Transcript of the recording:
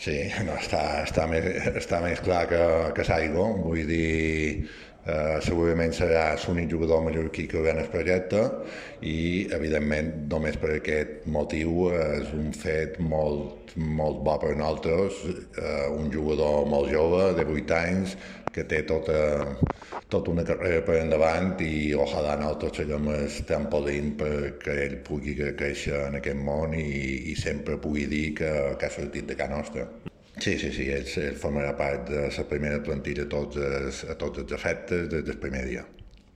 Sí, no, està més clar que l'aigua, vull dir, segurament serà l'únic jugador mallorquí que haurà en el projecte i, evidentment, només per aquest motiu és un fet molt bo per nosaltres, un jugador molt jove, de 8 anys, que té tota una carrera per endavant i ojalà nosaltres serem el trampolín perquè ell pugui créixer en aquest món i sempre pugui dir que ha sortit de casa nostra. Sí, sí, sí, ell formarà part de la primera plantilla a tots els efectes des del primer dia.